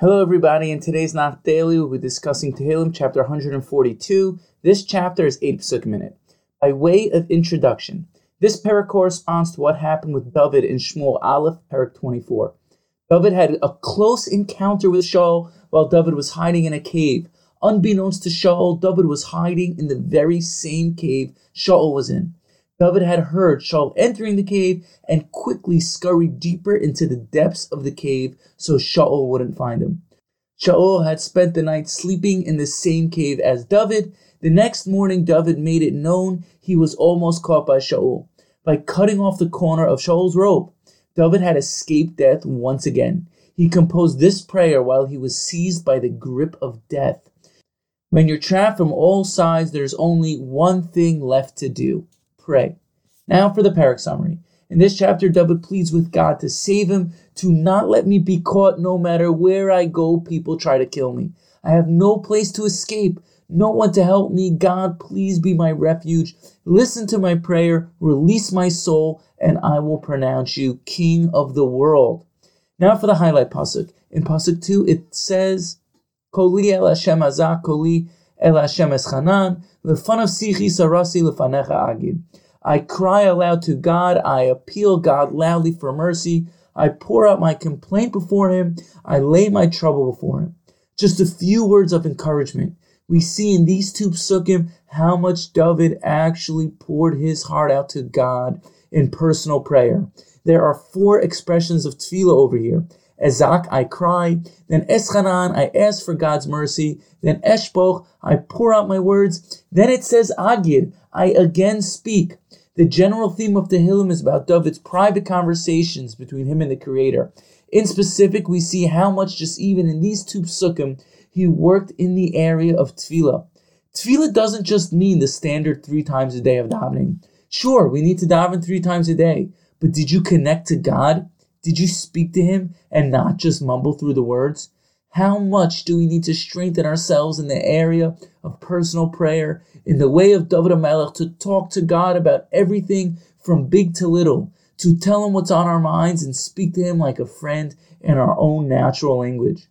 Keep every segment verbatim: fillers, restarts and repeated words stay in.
Hello everybody, in today's Nach Daily we'll be discussing Tehillim chapter one hundred forty-two. This chapter is eight psukim in it. By way of introduction, this parak corresponds to what happened with David in Shmuel Aleph, parak twenty-four. David had a close encounter with Shaul while David was hiding in a cave. Unbeknownst to Shaul, David was hiding in the very same cave Shaul was in. David had heard Shaul entering the cave and quickly scurried deeper into the depths of the cave so Shaul wouldn't find him. Shaul had spent the night sleeping in the same cave as David. The next morning, David made it known he was almost caught by Shaul. By cutting off the corner of Shaul's robe, David had escaped death once again. He composed this prayer while he was seized by the grip of death. When you're trapped from all sides, there's only one thing left to do. Pray. Now for the parak summary. In this chapter, David pleads with God to save him, to not let me be caught no matter where I go, people try to kill me. I have no place to escape, no one to help me. God, please be my refuge. Listen to my prayer, release my soul, and I will pronounce you King of the world. Now for the highlight pasuk. In pasuk two, it says, Koli el Hashem hazak, koli el Hashem eschanan, lefanav sichi sarasi lefanecha agid. I cry aloud to God, I appeal God loudly for mercy, I pour out my complaint before him, I lay my trouble before him. Just a few words of encouragement. We see in these two psukim how much David actually poured his heart out to God in personal prayer. There are four expressions of tefillah over here. Ezak, I cry. Then Eschanan, I ask for God's mercy. Then Eshboch, I pour out my words. Then it says Agid, I again speak. The general theme of Tehillim is about David's private conversations between him and the Creator. In specific, we see how much just even in these two psukim, he worked in the area of tefillah. Tefillah doesn't just mean the standard three times a day of davening. Sure, we need to daven three times a day, but did you connect to God? Did you speak to him and not just mumble through the words? How much do we need to strengthen ourselves in the area of personal prayer, in the way of David HaMelech, to talk to God about everything from big to little, to tell him what's on our minds and speak to him like a friend in our own natural language?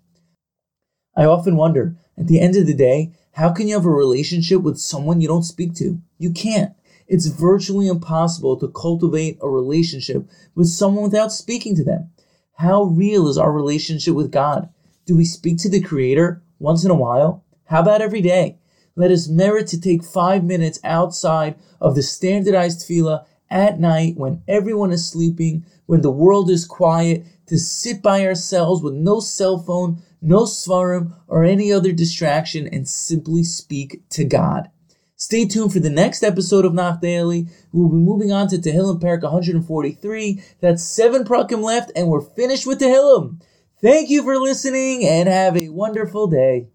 I often wonder, at the end of the day, how can you have a relationship with someone you don't speak to? You can't. It's virtually impossible to cultivate a relationship with someone without speaking to them. How real is our relationship with God? Do we speak to the Creator once in a while? How about every day? Let us merit to take five minutes outside of the standardized tefillah at night when everyone is sleeping, when the world is quiet, to sit by ourselves with no cell phone, no svarim, or any other distraction, and simply speak to God. Stay tuned for the next episode of Nach Daily. We'll be moving on to Tehillim parak one hundred forty-three. That's seven prakim left, and we're finished with Tehillim. Thank you for listening, and have a wonderful day.